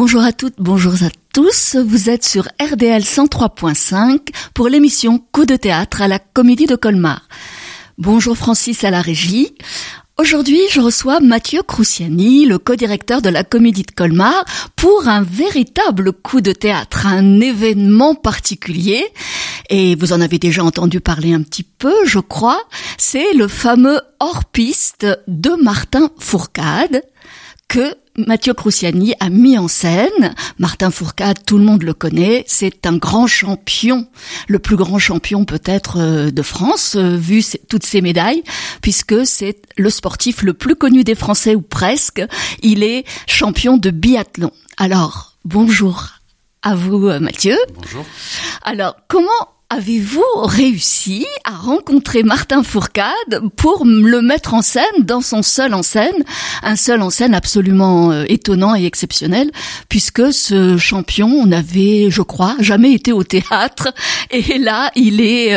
Bonjour à toutes, bonjour à tous. Vous êtes sur RDL 103.5 pour l'émission Coup de théâtre à la Comédie de Colmar. Bonjour Francis à la régie. Aujourd'hui, je reçois Mathieu Cruciani, le co-directeur de la Comédie de Colmar, pour un véritable coup de théâtre, un événement particulier. Et vous en avez déjà entendu parler un petit peu, je crois. C'est le fameux hors-piste de Martin Fourcade que Mathieu Cruciani a mis en scène. Martin Fourcade, tout le monde le connaît, c'est un grand champion, le plus grand champion peut-être de France, vu toutes ses médailles, puisque c'est le sportif le plus connu des Français, ou presque. Il est champion de biathlon. Alors, bonjour à vous Mathieu. Bonjour. Alors, comment avez-vous réussi à rencontrer Martin Fourcade pour le mettre en scène dans son seul en scène, un seul en scène absolument étonnant et exceptionnel, puisque ce champion n'avait, je crois, jamais été au théâtre, et là, il est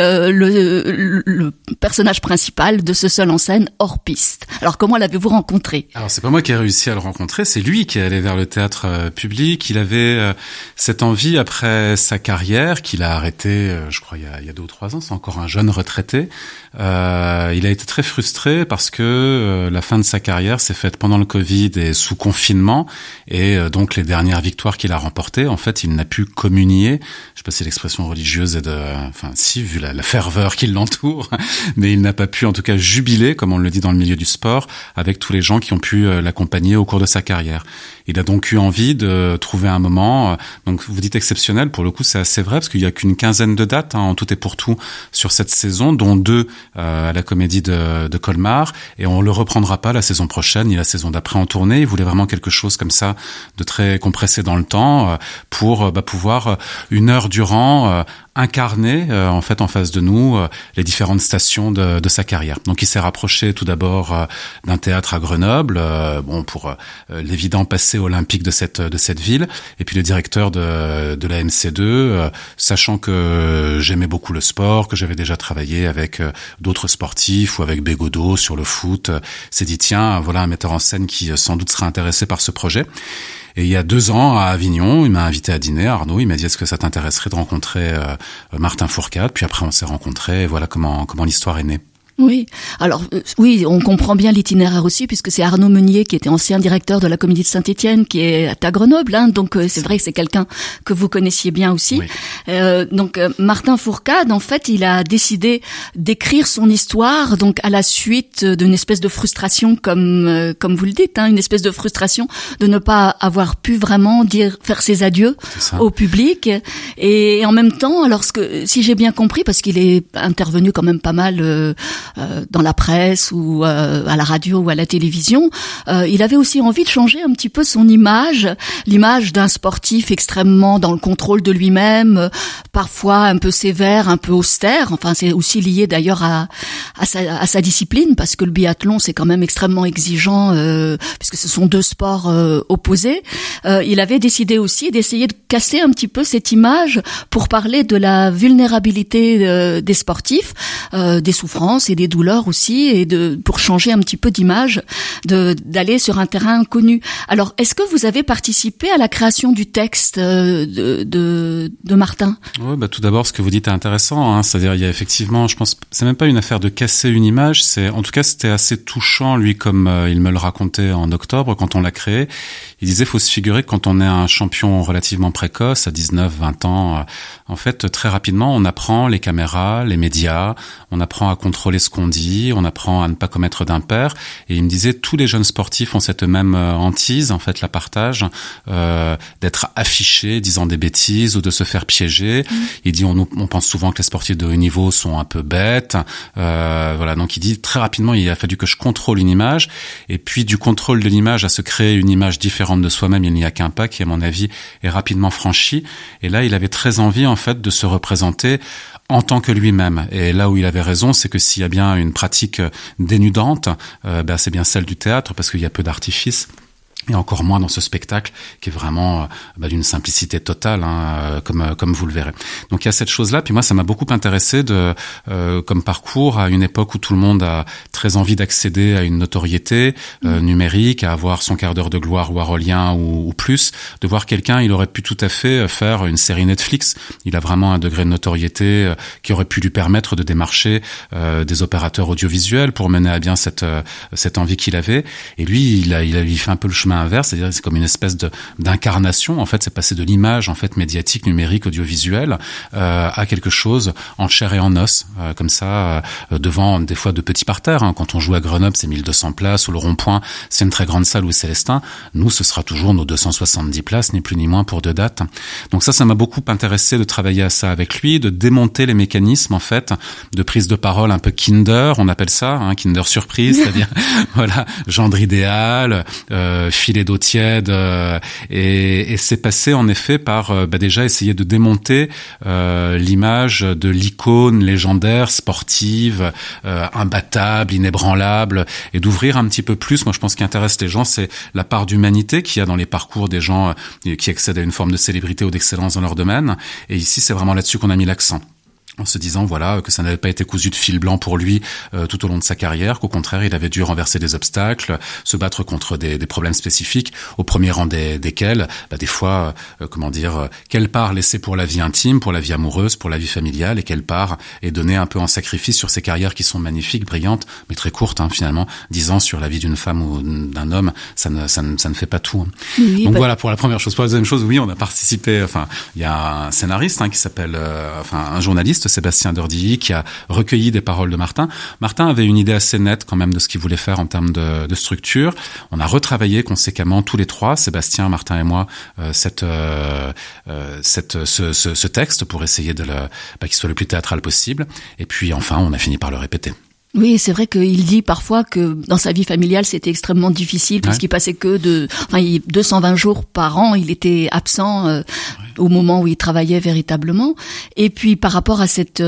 le personnage principal de ce seul en scène hors piste. Alors, comment l'avez-vous rencontré ? Alors, c'est pas moi qui ai réussi à le rencontrer, c'est lui qui est allé vers le théâtre public. Il avait cette envie après sa carrière qu'il a arrêtée, je crois, il y a 2 ou 3 ans, c'est encore un jeune retraité. Il a été très frustré parce que la fin de sa carrière s'est faite pendant le Covid et sous confinement, et donc les dernières victoires qu'il a remportées, en fait, il n'a pu communier. Je sais pas si l'expression religieuse est si, vu la ferveur qui l'entoure, mais il n'a pas pu, en tout cas, jubiler, comme on le dit dans le milieu du sport, avec tous les gens qui ont pu l'accompagner au cours de sa carrière. Il a donc eu envie de trouver un moment, donc vous dites exceptionnel, pour le coup c'est assez vrai, parce qu'il y a qu'une quinzaine de dates, en tout et pour tout, sur cette saison, dont 2 à la Comédie de Colmar, et on le reprendra pas la saison prochaine, ni la saison d'après en tournée. Il voulait vraiment quelque chose comme ça, de très compressé dans le temps, pour pouvoir 1 heure durant incarner en fait en face de nous les différentes stations de sa carrière. Donc il s'est rapproché tout d'abord d'un théâtre à Grenoble, pour l'évident passé olympique de cette ville, et puis le directeur de la MC2, sachant que j'aimais beaucoup le sport, que j'avais déjà travaillé avec d'autres sportifs ou avec Bégodeau sur le foot, s'est dit tiens, voilà un metteur en scène qui sans doute sera intéressé par ce projet. Et il y a 2 ans, à Avignon, il m'a invité à dîner, Arnaud, il m'a dit est-ce que ça t'intéresserait de rencontrer Martin Fourcade ? Puis après on s'est rencontrés, et voilà comment l'histoire est née. Oui, alors oui, on comprend bien l'itinéraire aussi, puisque c'est Arnaud Meunier qui était ancien directeur de la Comédie de Saint-Étienne, qui est à Grenoble, donc c'est vrai que c'est quelqu'un que vous connaissiez bien aussi. Oui. Donc Martin Fourcade, en fait, il a décidé d'écrire son histoire, donc à la suite d'une espèce de frustration, comme vous le dites, une espèce de frustration de ne pas avoir pu vraiment faire ses adieux au public, et en même temps, alors si j'ai bien compris, parce qu'il est intervenu quand même pas mal dans la presse ou à la radio ou à la télévision, il avait aussi envie de changer un petit peu son image, l'image d'un sportif extrêmement dans le contrôle de lui-même, parfois un peu sévère, un peu austère. Enfin, c'est aussi lié d'ailleurs à sa discipline, parce que le biathlon c'est quand même extrêmement exigeant, puisque ce sont 2 sports opposés. Il avait décidé aussi d'essayer de casser un petit peu cette image pour parler de la vulnérabilité des sportifs, des souffrances et des douleurs aussi, et pour changer un petit peu d'image, d'aller sur un terrain inconnu. Alors, est-ce que vous avez participé à la création du texte de Martin ? Oui, tout d'abord, ce que vous dites est intéressant, c'est-à-dire il y a effectivement, je pense, c'est même pas une affaire de casser une image, en tout cas c'était assez touchant, lui, comme il me le racontait en octobre quand on l'a créé. Il disait, faut se figurer que quand on est un champion relativement précoce, à 19, 20 ans, en fait, très rapidement, on apprend les caméras, les médias, on apprend à contrôler ce qu'on dit, on apprend à ne pas commettre d'impair. Et il me disait, tous les jeunes sportifs ont cette même hantise, en fait, la partagent, d'être affichés, disant des bêtises ou de se faire piéger. Il dit, on pense souvent que les sportifs de haut niveau sont un peu bêtes. Voilà, donc il dit, très rapidement, il a fallu que je contrôle une image. Et puis, du contrôle de l'image à se créer une image différente de soi-même, il n'y a qu'un pas qui, à mon avis, est rapidement franchi. Et là, il avait très envie, en fait, de se représenter en tant que lui-même. Et là où il avait raison, c'est que s'il y a bien une pratique dénudante, c'est bien celle du théâtre, parce qu'il y a peu d'artifices. Et encore moins dans ce spectacle qui est vraiment d'une simplicité totale, comme vous le verrez. Donc il y a cette chose-là. Puis moi, ça m'a beaucoup intéressé comme parcours à une époque où tout le monde a très envie d'accéder à une notoriété numérique, à avoir son quart d'heure de gloire warholien ou plus. De voir quelqu'un, il aurait pu tout à fait faire une série Netflix. Il a vraiment un degré de notoriété qui aurait pu lui permettre de démarcher des opérateurs audiovisuels pour mener à bien cette envie qu'il avait. Et lui, il fait un peu le chemin inverse, c'est-à-dire c'est comme une espèce d'incarnation. En fait, c'est passer de l'image en fait médiatique, numérique, audiovisuelle à quelque chose en chair et en os, comme ça, devant des fois de petits parterres. Quand on joue à Grenoble, c'est 1200 places, ou le Rond-Point, c'est une très grande salle où Célestin. Nous, ce sera toujours nos 270 places, ni plus ni moins pour 2 dates. Donc ça m'a beaucoup intéressé de travailler à ça avec lui, de démonter les mécanismes en fait de prise de parole un peu Kinder, on appelle ça, Kinder surprise, c'est-à-dire voilà, gendre idéal, filet d'eau tiède, et c'est passé en effet par déjà essayer de démonter l'image de l'icône légendaire, sportive, imbattable, inébranlable, et d'ouvrir un petit peu plus. Moi, je pense ce qui intéresse les gens, c'est la part d'humanité qu'il y a dans les parcours des gens qui accèdent à une forme de célébrité ou d'excellence dans leur domaine. Et ici, c'est vraiment là-dessus qu'on a mis l'accent, en se disant voilà que ça n'avait pas été cousu de fil blanc pour lui tout au long de sa carrière, qu'au contraire il avait dû renverser des obstacles, se battre contre des problèmes spécifiques, au premier rang desquels des fois quelle part laisser pour la vie intime, pour la vie amoureuse, pour la vie familiale, et quelle part est donnée un peu en sacrifice sur ces carrières qui sont magnifiques, brillantes, mais très courtes finalement. 10 ans sur la vie d'une femme ou d'un homme, ça ne fait pas tout. Oui, donc voilà pour la première chose. Pour la deuxième chose, oui, on a participé, il y a un scénariste qui s'appelle un journaliste, Sébastien Dordilly, qui a recueilli des paroles de Martin. Martin avait une idée assez nette quand même de ce qu'il voulait faire en termes de structure. On a retravaillé conséquemment tous les trois, Sébastien, Martin et moi, ce texte pour essayer qu'il soit le plus théâtral possible. Et puis enfin, on a fini par le répéter. Oui, c'est vrai qu'il dit parfois que dans sa vie familiale, c'était extrêmement difficile puisqu'il passait que 220 jours par an, il était absent au moment où il travaillait véritablement. Et puis par rapport à cette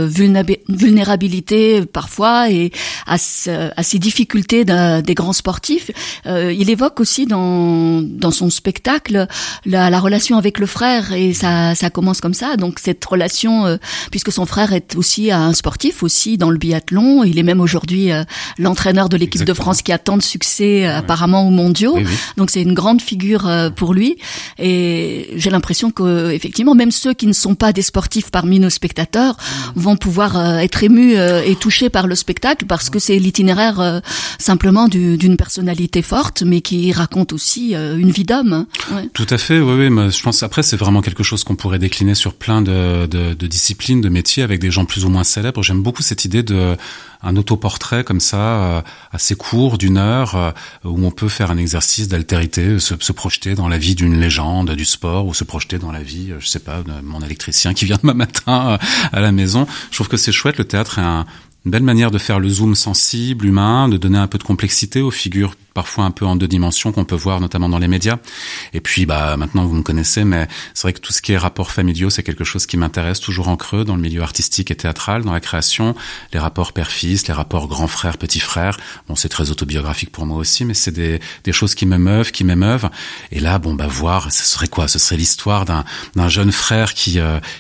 vulnérabilité parfois et à ces difficultés des grands sportifs, il évoque aussi dans son spectacle la relation avec le frère, et ça commence comme ça. Donc cette relation, puisque son frère est aussi un sportif aussi dans le biathlon, il est même aujourd'hui l'entraîneur de l'équipe de France qui a tant de succès apparemment aux mondiaux. Oui. Donc c'est une grande figure pour lui, et j'ai l'impression que effectivement même ceux qui ne sont pas des sportifs parmi nos spectateurs vont pouvoir être émus et touchés par le spectacle, parce que c'est l'itinéraire simplement d'une personnalité forte, mais qui raconte aussi une vie d'homme. Ouais. Tout à fait, oui, mais je pense après c'est vraiment quelque chose qu'on pourrait décliner sur plein de disciplines, de métiers, avec des gens plus ou moins célèbres. J'aime beaucoup cette idée un autoportrait comme ça, assez court, d'1 heure, où on peut faire un exercice d'altérité, se projeter dans la vie d'une légende du sport, ou se projeter dans la vie, je sais pas, de mon électricien qui vient demain matin à la maison. Je trouve que c'est chouette, le théâtre est une belle manière de faire le zoom sensible, humain, de donner un peu de complexité aux figures parfois un peu en 2 dimensions qu'on peut voir notamment dans les médias. Et puis maintenant vous me connaissez, mais c'est vrai que tout ce qui est rapports familiaux, c'est quelque chose qui m'intéresse toujours en creux dans le milieu artistique et théâtral, dans la création. Les rapports père-fils, les rapports grand frère, petit frère. Bon, c'est très autobiographique pour moi aussi, mais c'est des choses qui m'émeuvent. Et là, voir, ce serait quoi? Ce serait l'histoire d'un jeune frère qui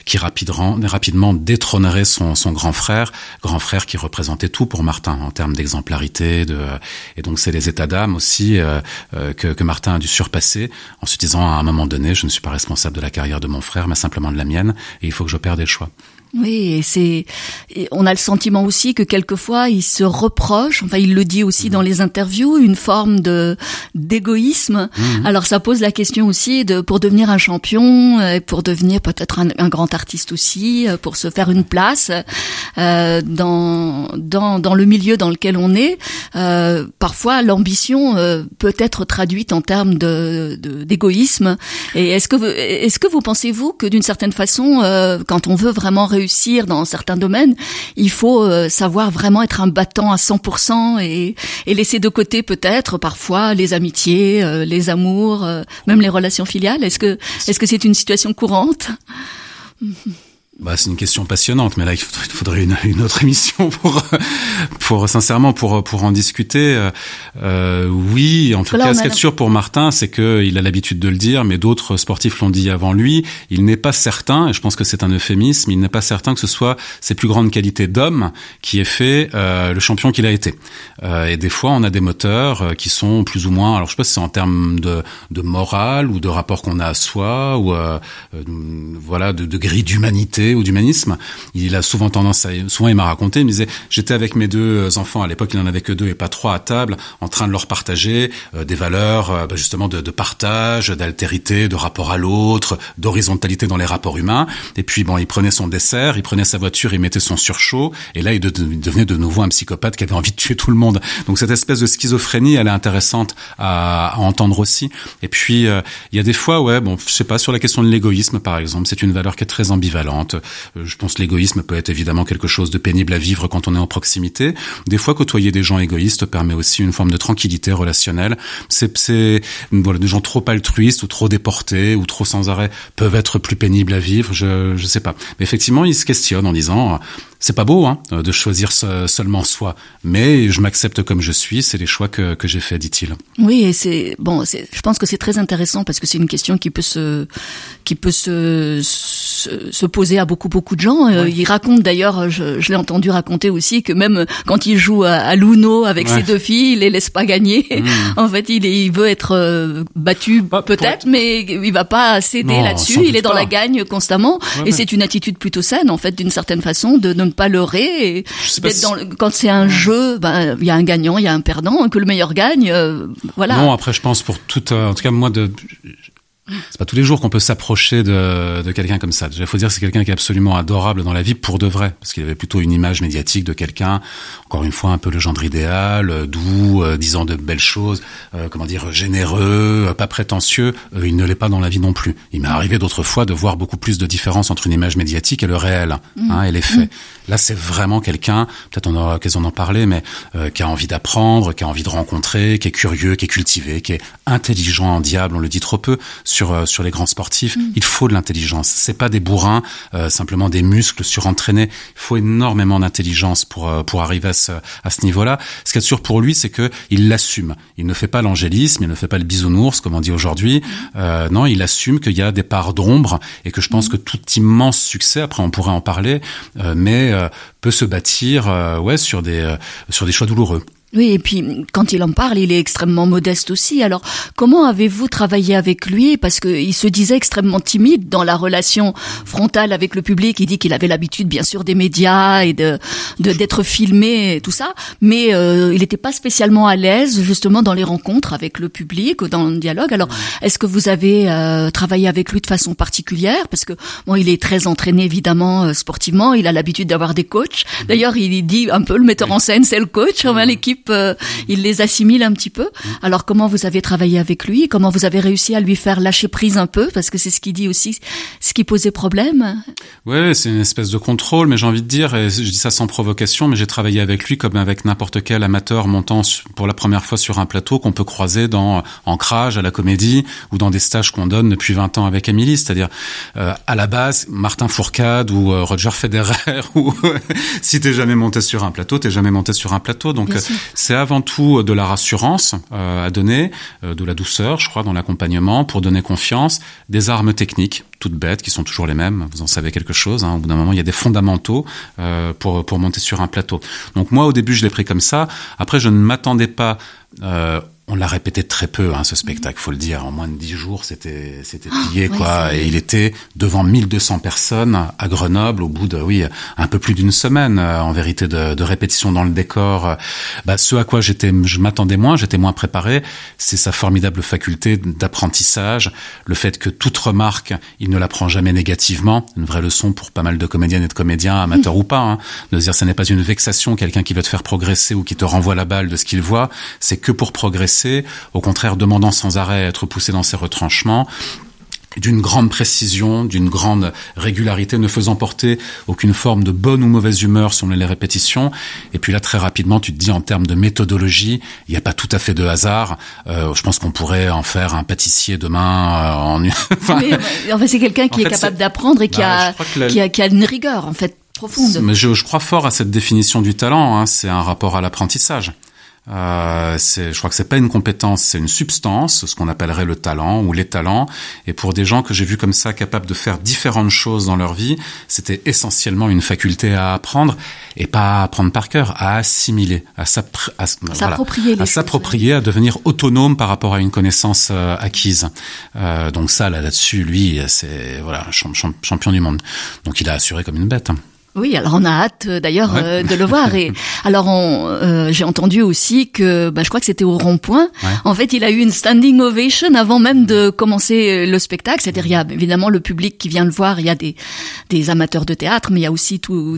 rapidement détrônerait son grand frère qui représentait tout pour Martin en termes d'exemplarité, et donc c'est les états d'âme aussi que Martin a dû surpasser en se disant à un moment donné, je ne suis pas responsable de la carrière de mon frère, mais simplement de la mienne, et il faut que j'opère des choix. Oui, on a le sentiment aussi que quelquefois il se reproche, il le dit aussi dans les interviews, une forme d'égoïsme. Alors ça pose la question aussi pour devenir un champion, pour devenir peut-être un grand artiste aussi, pour se faire une place dans le milieu dans lequel on est. Parfois l'ambition peut être traduite en termes d'égoïsme. Et est-ce que vous pensez-vous que d'une certaine façon, quand on veut vraiment réussir dans certains domaines, il faut savoir vraiment être un battant à 100% et laisser de côté peut-être parfois les amitiés, les amours, même les relations filiales. Est-ce que c'est une situation courante? C'est une question passionnante, mais là il faudrait une autre émission pour sincèrement pour en discuter. Oui, en tout cas, ce qui est sûr pour Martin, c'est que il a l'habitude de le dire, mais d'autres sportifs l'ont dit avant lui. Il n'est pas certain, et je pense que c'est un euphémisme, il n'est pas certain que ce soit ses plus grandes qualités d'homme qui ait fait le champion qu'il a été. Et des fois, on a des moteurs qui sont plus ou moins, alors je sais pas si c'est en termes de morale ou de rapport qu'on a à soi ou de grille d'humanité ou d'humanisme. Il a souvent souvent il m'a raconté, il me disait, j'étais avec mes 2 enfants, à l'époque il n'en avait que 2 et pas 3 à table, en train de leur partager des valeurs justement de partage, d'altérité, de rapport à l'autre, d'horizontalité dans les rapports humains. Et puis il prenait son dessert, il prenait sa voiture, il mettait son surchaud, et là il devenait de nouveau un psychopathe qui avait envie de tuer tout le monde. Donc cette espèce de schizophrénie, elle est intéressante à entendre aussi. Et puis il y a des fois, je sais pas, sur la question de l'égoïsme par exemple, c'est une valeur qui est très ambivalente. Je pense que l'égoïsme peut être évidemment quelque chose de pénible à vivre quand on est en proximité. Des fois, côtoyer des gens égoïstes permet aussi une forme de tranquillité relationnelle. Des gens trop altruistes ou trop déportés ou trop sans arrêt peuvent être plus pénibles à vivre. Je sais pas. Mais effectivement, il se questionne en disant, c'est pas beau, de choisir seulement soi. Mais je m'accepte comme je suis. C'est les choix que j'ai faits, dit-il. Oui, et je pense que c'est très intéressant parce que c'est une question qui peut se poser à beaucoup de gens. Il raconte d'ailleurs, je l'ai entendu raconter aussi, que même quand il joue à l'Uno avec ses 2 filles, il les laisse pas gagner. En fait, il veut être battu peut-être, mais il va pas céder là-dessus. Il est dans la gagne constamment, et c'est une attitude plutôt saine en fait, d'une certaine façon, de ne pas leurrer. Et quand c'est un jeu, il y a un gagnant, il y a un perdant, que le meilleur gagne. Voilà. Non, après je pense pour en tout cas moi c'est pas tous les jours qu'on peut s'approcher de quelqu'un comme ça. Déjà, il faut dire que c'est quelqu'un qui est absolument adorable dans la vie pour de vrai, parce qu'il avait plutôt une image médiatique de quelqu'un, encore une fois, un peu le gendre idéal, doux, disant de belles choses, généreux, pas prétentieux. Il ne l'est pas dans la vie non plus. Il m'est arrivé d'autres fois de voir beaucoup plus de différence entre une image médiatique et le réel, et les faits. Là, c'est vraiment quelqu'un, peut-être on aura l'occasion d'en parler, mais qui a envie d'apprendre, qui a envie de rencontrer, qui est curieux, qui est cultivé, qui est intelligent en diable, on le dit trop peu, sur les grands sportifs. Il faut de l'intelligence. C'est pas des bourrins, simplement des muscles surentraînés. Il faut énormément d'intelligence pour arriver à ce niveau-là. Ce qui est sûr pour lui, c'est que il l'assume. Il ne fait pas l'angélisme, il ne fait pas le bisounours, comme on dit aujourd'hui. Non, il assume qu'il y a des parts d'ombre et que je pense que tout immense succès, après on pourrait en parler, peut se bâtir, sur des choix douloureux. Oui, et puis quand il en parle, il est extrêmement modeste aussi. Alors, comment avez-vous travaillé avec lui? Parce que il se disait extrêmement timide dans la relation frontale avec le public. Il dit qu'il avait l'habitude, bien sûr, des médias et d'être filmé et tout ça, mais il n'était pas spécialement à l'aise justement dans les rencontres avec le public ou dans le dialogue. Alors, est-ce que vous avez travaillé avec lui de façon particulière? Parce que il est très entraîné évidemment sportivement. Il a l'habitude d'avoir des coachs. D'ailleurs, il dit un peu le metteur en scène, c'est le coach. L'équipe il les assimile un petit peu. Alors comment vous avez travaillé avec lui? Comment vous avez réussi à lui faire lâcher prise un peu? Parce que c'est ce qu'il dit aussi, ce qui posait problème. Ouais, c'est une espèce de contrôle, mais j'ai envie de dire, et je dis ça sans provocation, mais j'ai travaillé avec lui comme avec n'importe quel amateur montant pour la première fois sur un plateau qu'on peut croiser dans Ancrage, à la Comédie, ou dans des stages qu'on donne depuis 20 ans avec Émilie. C'est-à-dire, à la base, Martin Fourcade ou Roger Federer, ou si t'es jamais monté sur un plateau, t'es jamais monté sur un plateau. Donc, c'est avant tout de la rassurance à donner, de la douceur, je crois, dans l'accompagnement, pour donner confiance, des armes techniques, toutes bêtes, qui sont toujours les mêmes. Vous en savez quelque chose, hein. Au bout d'un moment, il y a des fondamentaux pour monter sur un plateau. Donc moi, au début, je l'ai pris comme ça. Après, je ne m'attendais pas... on l'a répété très peu, hein, ce spectacle, faut le dire. En moins de 10 jours, c'était plié, quoi. Et il était devant 1200 personnes à Grenoble au bout de, un peu plus d'une semaine, en vérité, de répétition dans le décor. Ce à quoi je m'attendais moins, j'étais moins préparé, c'est sa formidable faculté d'apprentissage, le fait que toute remarque, il ne la prend jamais négativement. Une vraie leçon pour pas mal de comédiennes et de comédiens, amateurs ou pas, hein, de se dire, ce n'est pas une vexation, quelqu'un qui veut te faire progresser ou qui te renvoie la balle de ce qu'il voit, c'est que pour progresser, au contraire demandant sans arrêt à être poussé dans ses retranchements. d'une grande précision, d'une grande régularité, ne faisant porter aucune forme de bonne ou mauvaise humeur sur les répétitions. Et puis là, très rapidement, tu te dis en termes de méthodologie, il n'y a pas tout à fait de hasard. Je pense qu'on pourrait en faire un pâtissier demain. Enfin, mais, en fait, c'est quelqu'un qui est capable d'apprendre et qui a une rigueur, en fait, profonde. Mais je crois fort à cette définition du talent. Hein. C'est un rapport à l'apprentissage. Je crois que c'est pas une compétence, c'est une substance, ce qu'on appellerait le talent ou les talents. Et pour des gens que j'ai vus comme ça, capables de faire différentes choses dans leur vie, c'était essentiellement une faculté à apprendre et pas à apprendre par cœur, à assimiler, à s'approprier, à devenir autonome par rapport à une connaissance acquise. Donc ça, là-dessus, lui, c'est champion du monde. Donc il a assuré comme une bête. Oui, alors on a hâte d'ailleurs de le voir. Et alors j'ai entendu aussi que, je crois que c'était au Rond-Point. Ouais. En fait, il a eu une standing ovation avant même de commencer le spectacle. C'est-à-dire, il y a évidemment le public qui vient le voir. Il y a des amateurs de théâtre, mais il y a aussi tous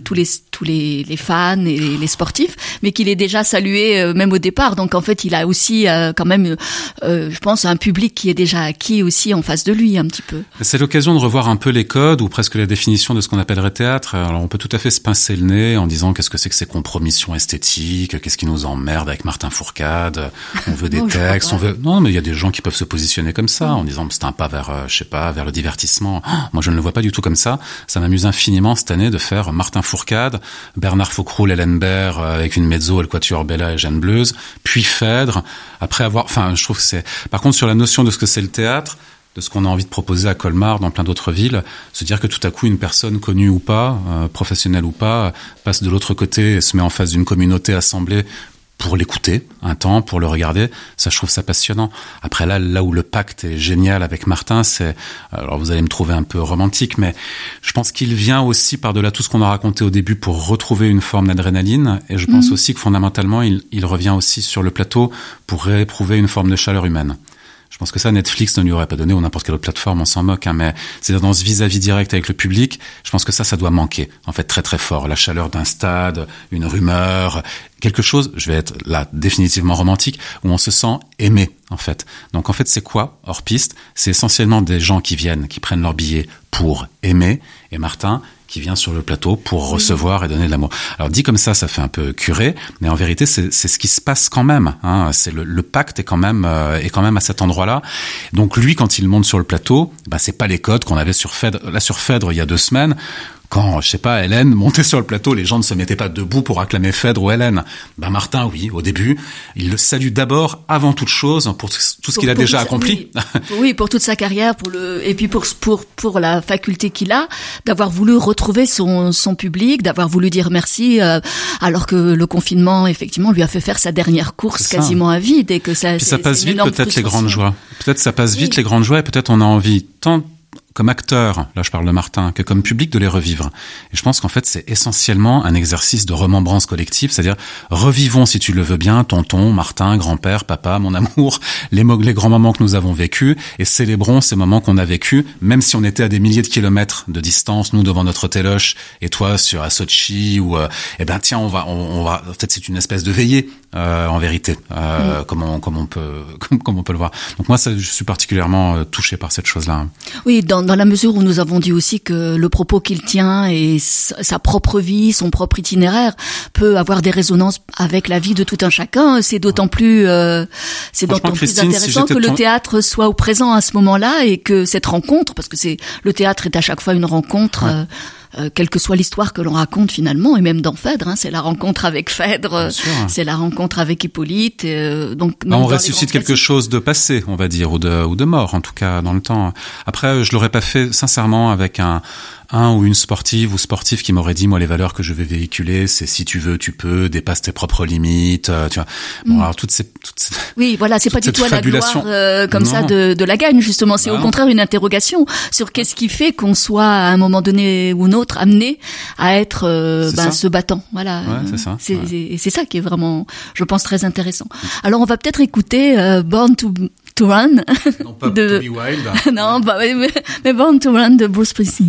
les fans et les sportifs, mais qu'il est déjà salué même au départ. Donc en fait, il a aussi quand même, je pense, un public qui est déjà acquis aussi en face de lui un petit peu. C'est l'occasion de revoir un peu les codes ou presque la définition de ce qu'on appellerait théâtre. Alors on peut tout à fait se pincer le nez en disant qu'est-ce que c'est que ces compromissions esthétiques, qu'est-ce qui nous emmerde avec Martin Fourcade, on veut des textes, non, mais il y a des gens qui peuvent se positionner comme ça en disant c'est un pas vers vers le divertissement. Moi je ne le vois pas du tout comme ça. Ça m'amuse infiniment cette année de faire Martin Fourcade, Bernard Faucroul, Hélène Baird avec une mezzo, El Quatuor Bella et Jeanne Bleuze, puis Phèdre, après avoir, je trouve que c'est, par contre sur la notion de ce que c'est le théâtre, de ce qu'on a envie de proposer à Colmar, dans plein d'autres villes, se dire que tout à coup une personne connue ou pas, professionnelle ou pas, passe de l'autre côté et se met en face d'une communauté assemblée pour l'écouter un temps, pour le regarder, ça je trouve ça passionnant. Après là où le pacte est génial avec Martin, c'est, alors vous allez me trouver un peu romantique, mais je pense qu'il vient aussi par-delà tout ce qu'on a raconté au début pour retrouver une forme d'adrénaline, et je pense aussi que fondamentalement il revient aussi sur le plateau pour rééprouver une forme de chaleur humaine. Je pense que ça, Netflix ne lui aurait pas donné, ou n'importe quelle autre plateforme, on s'en moque, mais c'est dans ce vis-à-vis direct avec le public, je pense que ça doit manquer, en fait, très très fort. La chaleur d'un stade, une rumeur, quelque chose, je vais être là définitivement romantique, où on se sent aimé, en fait. Donc en fait, c'est quoi, hors piste? C'est essentiellement des gens qui viennent, qui prennent leur billet pour aimer, et Martin, qui vient sur le plateau pour recevoir et donner de l'amour. Alors dit comme ça fait un peu curé, mais en vérité c'est ce qui se passe quand même. Hein. C'est le pacte est quand même à cet endroit-là. Donc lui, quand il monte sur le plateau, c'est pas les codes qu'on avait sur Phèdre. Là sur Phèdre il y a 2 semaines. Quand, Hélène montait sur le plateau, les gens ne se mettaient pas debout pour acclamer Phèdre ou Hélène. Martin, oui, au début, il le salue d'abord, avant toute chose, pour tout ce qu'il a déjà accompli. Oui, pour toute sa carrière, et puis pour la faculté qu'il a, d'avoir voulu retrouver son public, d'avoir voulu dire merci, alors que le confinement, effectivement, lui a fait faire sa dernière course quasiment à vide, et que ça. Puis ça passe vite, peut-être les grandes joies. Peut-être ça passe vite les grandes joies, et peut-être on a envie tant comme acteur, là je parle de Martin, que comme public de les revivre. Et je pense qu'en fait c'est essentiellement un exercice de remembrance collective, c'est-à-dire revivons, si tu le veux bien, tonton, Martin, grand-père, papa, mon amour, les grands moments que nous avons vécus, et célébrons ces moments qu'on a vécus, même si on était à des milliers de kilomètres de distance, nous devant notre téloche, et toi à Sochi, ou tiens on va en fait c'est une espèce de veillée en vérité, comme on peut le voir. Donc moi je suis particulièrement touché par cette chose-là. Oui, dans la mesure où nous avons dit aussi que le propos qu'il tient et sa propre vie, son propre itinéraire peut avoir des résonances avec la vie de tout un chacun, c'est d'autant plus intéressant que le théâtre soit au présent à ce moment-là, et que cette rencontre, parce que le théâtre est à chaque fois une rencontre. Quelle que soit l'histoire que l'on raconte finalement, et même dans Phèdre, c'est la rencontre avec Phèdre, c'est la rencontre avec Hippolyte. Donc on ressuscite quelque chose de passé, on va dire, ou de mort en tout cas dans le temps. Après, je l'aurais pas fait sincèrement avec un ou une sportive ou sportif qui m'aurait dit, moi, les valeurs que je vais véhiculer, c'est si tu veux, tu peux, dépasse tes propres limites, tu vois. Bon, alors toutes ces oui, voilà, c'est pas du tout à la gloire comme ça de la gagne, justement. C'est au contraire une interrogation sur qu'est-ce qui fait qu'on soit à un moment donné ou un autre amené à être ce battant. Voilà. Ouais, c'est ça. C'est ça qui est vraiment, je pense, très intéressant. Alors, on va peut-être écouter Born to Run. Non, pas To Be Wild. Non, mais Born to Run de Bruce Springsteen.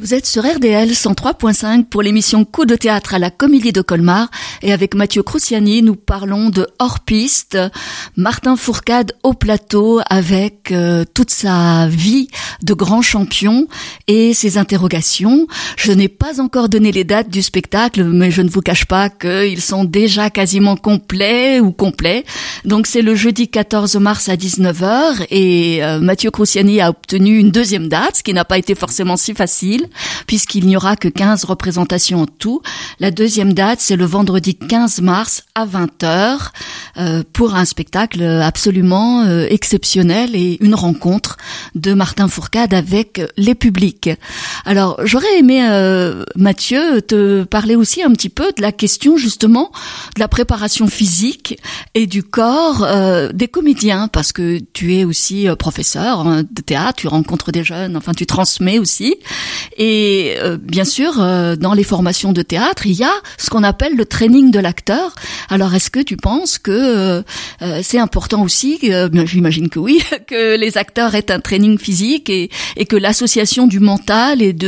Vous êtes sur RDL 103.5 pour l'émission Coup de théâtre à la Comédie de Colmar et avec Mathieu Cruciani, nous parlons de hors-piste. Martin Fourcade au plateau avec toute sa vie de grand champion et ses interrogations. Je n'ai pas encore donné les dates du spectacle, mais je ne vous cache pas qu'ils sont déjà quasiment complets. Donc c'est le jeudi 14 mars à 19h et Mathieu Cruciani a obtenu une deuxième date, ce qui n'a pas été forcément si facile, puisqu'il n'y aura que 15 représentations en tout. La deuxième date, c'est le vendredi 15 mars à 20h pour un spectacle absolument exceptionnel et une rencontre de Martin Fourcade avec les publics. Alors, j'aurais aimé, Mathieu, te parler aussi un petit peu de la question justement de la préparation physique et du corps des comédiens, parce que tu es aussi professeur de théâtre, tu rencontres des jeunes, enfin tu transmets aussi. Et bien sûr, dans les formations de théâtre, il y a ce qu'on appelle le training de l'acteur. Alors, est-ce que tu penses que c'est important aussi, j'imagine que oui, que les acteurs aient un training physique et que l'association du mental et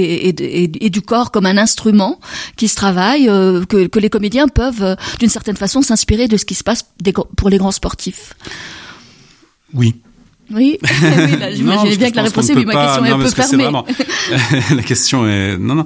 du corps comme un instrument qui se travaille, que les comédiens peuvent d'une certaine façon s'inspirer de ce qui se passe pour les grands sportifs? Oui. Oui, là, j'imagine bien que la réponse est oui, ma question est un peu fermée. Vraiment, la question est non.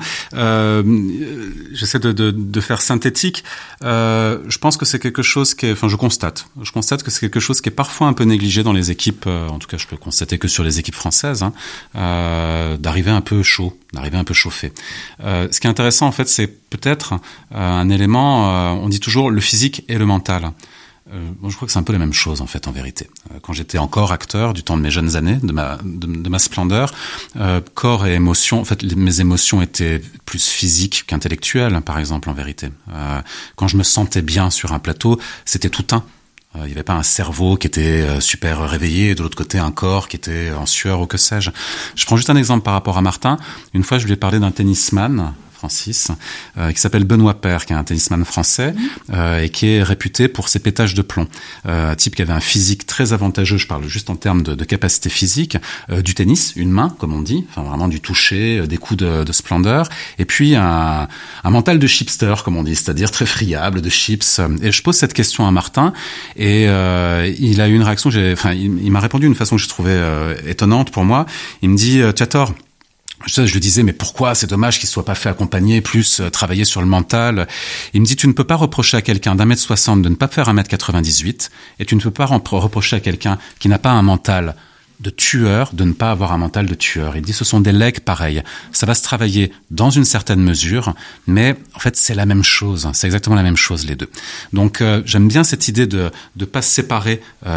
J'essaie de faire synthétique. Je pense que c'est quelque chose je constate que c'est quelque chose qui est parfois un peu négligé dans les équipes. En tout cas, je peux constater que sur les équipes françaises, d'arriver un peu chaud, d'arriver un peu chauffé. Ce qui est intéressant en fait, c'est peut-être un élément. On dit toujours le physique et le mental. Je crois que c'est un peu la même chose en fait en vérité. Quand j'étais encore acteur du temps de mes jeunes années, de ma splendeur, corps et émotions, en fait mes émotions étaient plus physiques qu'intellectuelles par exemple en vérité. Quand je me sentais bien sur un plateau, c'était tout un. Il n'y avait pas un cerveau qui était super réveillé et de l'autre côté un corps qui était en sueur ou que sais-je. Je prends juste un exemple par rapport à Martin. Une fois je lui ai parlé d'un tennisman, Francis, qui s'appelle Benoît Paire, qui est un tennisman français et qui est réputé pour ses pétages de plomb. Un type qui avait un physique très avantageux, je parle juste en termes de capacité physique, du tennis, une main, comme on dit, enfin vraiment du toucher, des coups de splendeur, et puis un mental de chipster, comme on dit, c'est-à-dire très friable, de chips. Et je pose cette question à Martin, et il a eu une réaction, il m'a répondu d'une façon que je trouvais étonnante pour moi. Il me dit « Tu as tort ». Je lui disais, mais pourquoi c'est dommage qu'il ne soit pas fait accompagner, plus travailler sur le mental. Il me dit, tu ne peux pas reprocher à quelqu'un d'1m60 de ne pas faire 1m98, et tu ne peux pas reprocher à quelqu'un qui n'a pas un mental de tueur, de ne pas avoir un mental de tueur. Il dit, ce sont des legs pareils. Ça va se travailler dans une certaine mesure, mais en fait, c'est la même chose. C'est exactement la même chose, les deux. Donc, j'aime bien cette idée de pas séparer,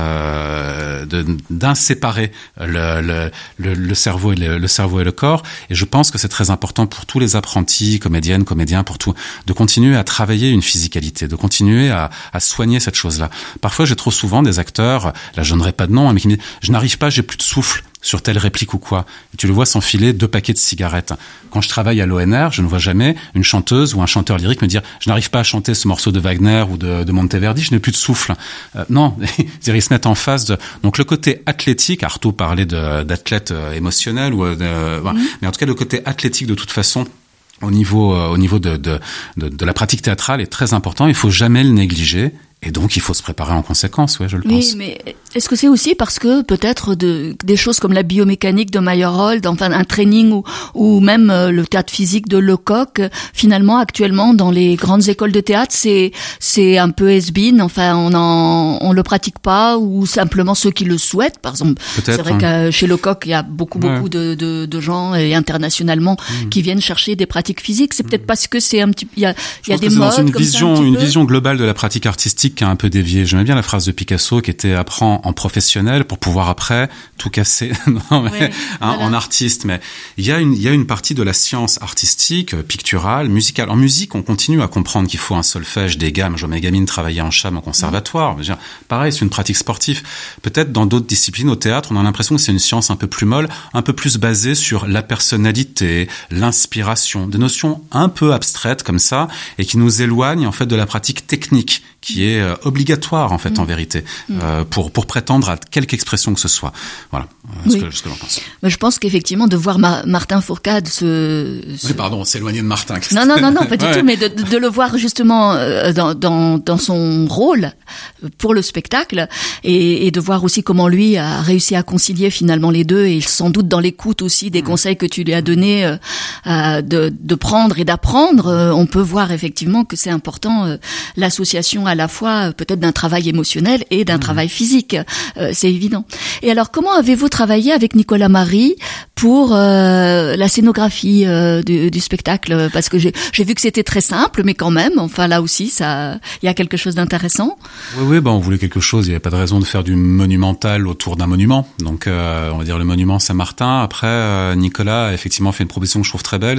d'inséparer le cerveau et le corps. Et je pense que c'est très important pour tous les apprentis, comédiennes, comédiens, pour tout, de continuer à travailler une physicalité, de continuer à soigner cette chose-là. Parfois, j'ai trop souvent des acteurs, là, je donnerai pas de nom, mais qui me disent, je n'arrive pas, j'ai plus de souffle sur telle réplique ou quoi. Et tu le vois s'enfiler 2 paquets de cigarettes. Quand je travaille à l'ONR, je ne vois jamais une chanteuse ou un chanteur lyrique me dire « Je n'arrive pas à chanter ce morceau de Wagner ou de Monteverdi, je n'ai plus de souffle. » Non, ils se mettent en face de... Donc le côté athlétique, Artaud parlait d'athlète émotionnel, mais en tout cas le côté athlétique de toute façon, au niveau de la pratique théâtrale est très important. Il faut jamais le négliger. Et donc, il faut se préparer en conséquence, je le pense. Oui, mais est-ce que c'est aussi parce que peut-être des choses comme la biomécanique de Meyerhold, enfin un training ou même le théâtre physique de Lecoq, finalement, actuellement, dans les grandes écoles de théâtre, c'est un peu has-been, enfin, on le pratique pas, ou simplement ceux qui le souhaitent, par exemple. Peut-être, c'est vrai que chez Lecoq, il y a beaucoup de gens, et internationalement, qui viennent chercher des pratiques physiques. C'est peut-être parce que c'est un petit, il y a des modes comme ça. Une vision globale de la pratique artistique qui a un peu dévié. J'aimais bien la phrase de Picasso qui était « apprends en professionnel pour pouvoir après tout casser en artiste ». Mais il y a une partie de la science artistique, picturale, musicale. En musique, on continue à comprendre qu'il faut un solfège, des gammes. Je vois mes gamines travailler en cham au conservatoire. Pareil, c'est une pratique sportive. Peut-être dans d'autres disciplines, au théâtre, on a l'impression que c'est une science un peu plus molle, un peu plus basée sur la personnalité, l'inspiration, des notions un peu abstraites comme ça, et qui nous éloignent en fait de la pratique technique qui est obligatoire en fait en vérité pour prétendre à quelque expression que ce soit. Voilà ce que j'en pense. Mais je pense qu'effectivement de voir Martin Fourcade Oui, pardon, on s'est éloigné de Martin. Non, pas du tout, mais de le voir justement dans son rôle pour le spectacle et de voir aussi comment lui a réussi à concilier finalement les deux et sans doute dans l'écoute aussi des conseils que tu lui as donnés de prendre et d'apprendre, on peut voir effectivement que c'est important l'association à la fois peut-être d'un travail émotionnel et d'un travail physique, c'est évident. Et alors comment avez-vous travaillé avec Nicolas Marie pour la scénographie du spectacle, parce que j'ai vu que c'était très simple, mais quand même, enfin là aussi, il y a quelque chose d'intéressant. Oui, on voulait quelque chose. Il n'y avait pas de raison de faire du monumental autour d'un monument. Donc, on va dire le monument Saint-Martin. Après, Nicolas a effectivement fait une proposition que je trouve très belle.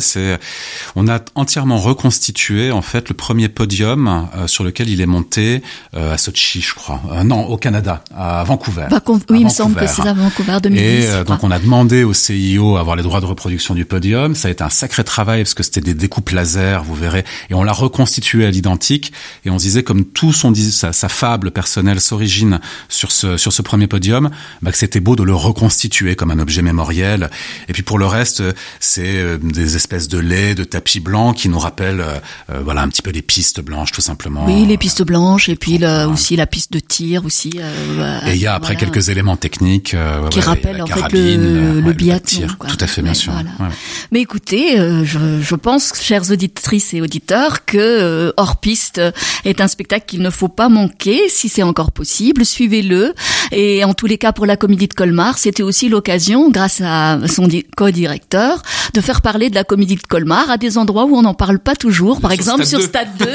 On a entièrement reconstitué en fait le premier podium sur lequel il est monté à Sochi, je crois. Non, au Canada, à Vancouver. Oui, il me semble que c'est à Vancouver 2010. Et donc, on a demandé au CIO à avoir les droits de reproduction du podium. Ça a été un sacré travail parce que c'était des découpes laser, vous verrez, et on l'a reconstitué à l'identique. Et on se disait, comme tout sa fable personnelle s'origine sur ce premier podium, que c'était beau de le reconstituer comme un objet mémoriel. Et puis pour le reste, c'est des espèces de laits, de tapis blancs qui nous rappellent, voilà, un petit peu les pistes blanches, tout simplement. Oui, les pistes blanches, et puis aussi la piste de tir aussi. Et il y a après quelques éléments techniques qui rappellent en fait le biathlon. Tout à fait, bien sûr. Voilà. Ouais. Mais écoutez, je pense, chères auditrices et auditeurs, que Hors Piste est un spectacle qu'il ne faut pas manquer, si c'est encore possible. Suivez-le. Et en tous les cas, pour la Comédie de Colmar, c'était aussi l'occasion, grâce à son co-directeur, de faire parler de la Comédie de Colmar à des endroits où on n'en parle pas toujours. Par exemple, sur Stade 2.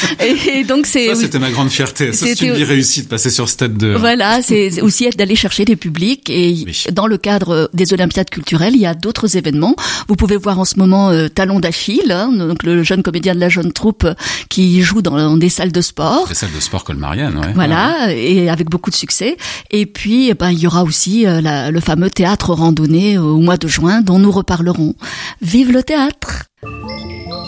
Et donc c'était ma grande fierté. Ça, c'est une vie réussie de passer sur Stade 2. Voilà, c'est aussi d'aller chercher des publics. Et dans le cadre des Olympiades culturelles, il y a d'autres événements. Vous pouvez voir en ce moment Talon d'Achille, donc le jeune comédien de la jeune troupe qui joue dans des salles de sport. Des salles de sport colmariennes, ouais. Voilà, et avec beaucoup de succès. Et puis, il y aura aussi le fameux théâtre randonnée au mois de juin dont nous reparlerons. Vive le théâtre!